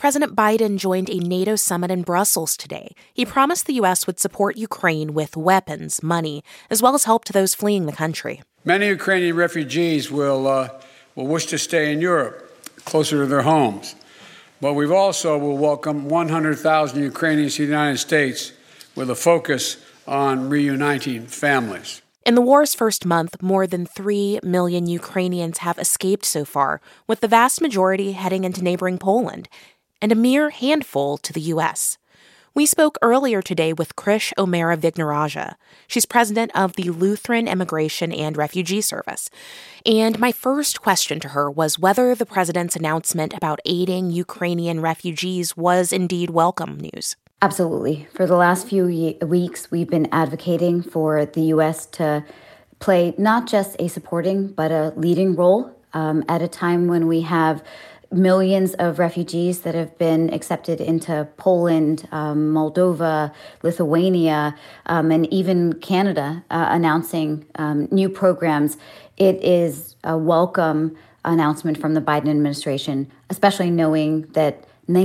President Biden joined a NATO summit in Brussels today. He promised the U.S. would support Ukraine with weapons, money, as well as help to those fleeing the country. Many Ukrainian refugees will wish to stay in Europe, closer to their homes. But we've also will welcome 100,000 Ukrainians to the United States with a focus on reuniting families. In the war's first month, more than 3 million Ukrainians have escaped so far, with the vast majority heading into neighboring Poland, and a mere handful to the U.S. We spoke earlier today with Krish O'Mara Vignarajah. She's president of the Lutheran Immigration and Refugee Service. And my first question to her was whether the president's announcement about aiding Ukrainian refugees was indeed welcome news. Absolutely. For the last few weeks, we've been advocating for the U.S. to play not just a supporting, but a leading role at a time when we have millions of refugees that have been accepted into Poland, Moldova, Lithuania, and even Canada announcing new programs. It is a welcome announcement from the Biden administration, especially knowing that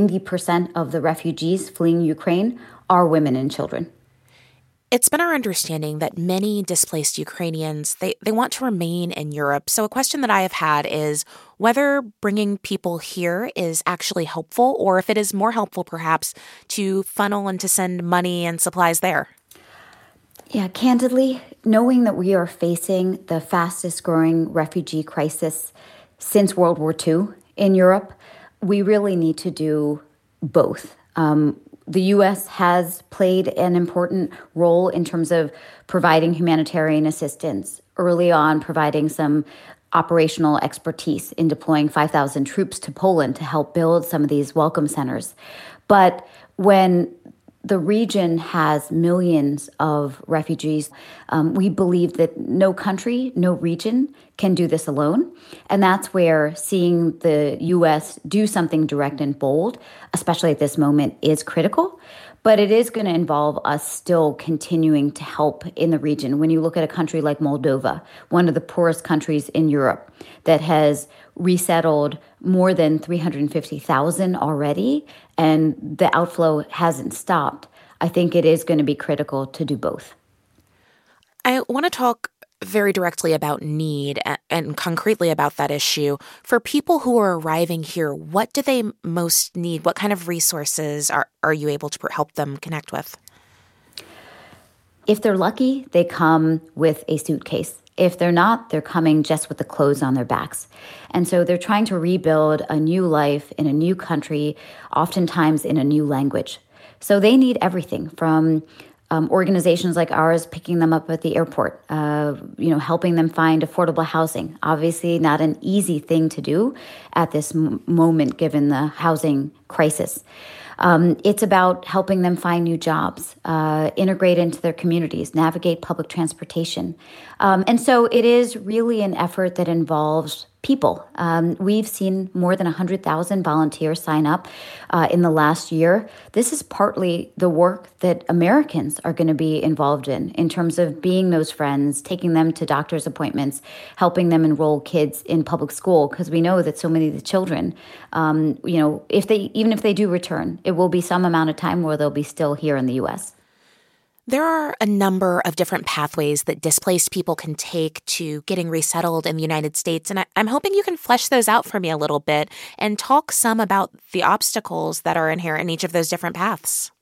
90% of the refugees fleeing Ukraine are women and children. It's been our understanding that many displaced Ukrainians, they want to remain in Europe. So a question that I have had is whether bringing people here is actually helpful, or if it is more helpful perhaps to funnel and to send money and supplies there. Yeah, candidly, knowing that we are facing the fastest growing refugee crisis since World War II in Europe, we really need to do both. The U.S. has played an important role in terms of providing humanitarian assistance, early on providing some operational expertise in deploying 5,000 troops to Poland to help build some of these welcome centers. But when the region has millions of refugees, we believe that no country, no region can do this alone. And that's where seeing the U.S. do something direct and bold, especially at this moment, is critical. But it is going to involve us still continuing to help in the region. When you look at a country like Moldova, one of the poorest countries in Europe, that has resettled more than 350,000 already, and the outflow hasn't stopped, I think it is going to be critical to do both. I want to talk very directly about need and concretely about that issue. For people who are arriving here, what do they most need? What kind of resources are you able to help them connect with? If they're lucky, they come with a suitcase. If they're not, they're coming just with the clothes on their backs. And so they're trying to rebuild a new life in a new country, oftentimes in a new language. So they need everything from organizations like ours picking them up at the airport, helping them find affordable housing. Obviously not an easy thing to do at this moment, given the housing crisis. It's about helping them find new jobs, integrate into their communities, navigate public transportation. And so it is really an effort that involves people. We've seen more than 100,000 volunteers sign up in the last year. This is partly the work that Americans are going to be involved in terms of being those friends, taking them to doctor's appointments, helping them enroll kids in public school, because we know that so many of the children, if they do return, it will be some amount of time where they'll be still here in the U.S. There are a number of different pathways that displaced people can take to getting resettled in the United States, and I'm hoping you can flesh those out for me a little bit and talk some about the obstacles that are inherent in each of those different paths.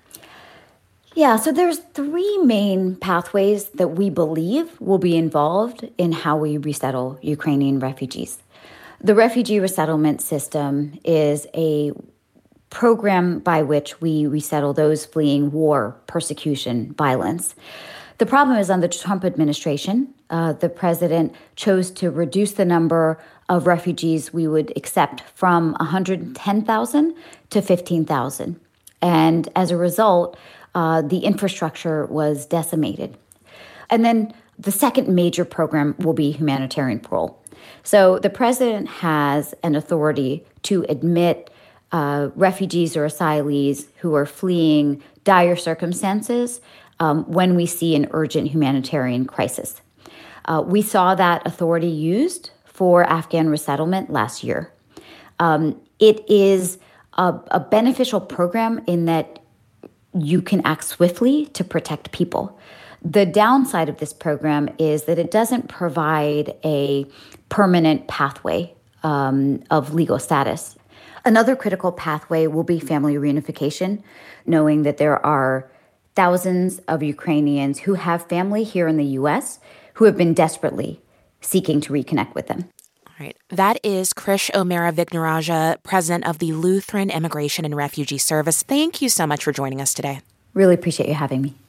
Yeah, so there's three main pathways that we believe will be involved in how we resettle Ukrainian refugees. The refugee resettlement system is a program by which we resettle those fleeing war, persecution, violence. The problem is under the Trump administration, the president chose to reduce the number of refugees we would accept from 110,000 to 15,000. And as a result, the infrastructure was decimated. And then the second major program will be humanitarian parole. So the president has an authority to admit refugees or asylees who are fleeing dire circumstances when we see an urgent humanitarian crisis. We saw that authority used for Afghan resettlement last year. It is a beneficial program in that you can act swiftly to protect people. The downside of this program is that it doesn't provide a permanent pathway of legal status. Another critical pathway will be family reunification, knowing that there are thousands of Ukrainians who have family here in the U.S. who have been desperately seeking to reconnect with them. All right. That is Krish O'Meara-Vignarajah, president of the Lutheran Immigration and Refugee Service. Thank you so much for joining us today. Really appreciate you having me.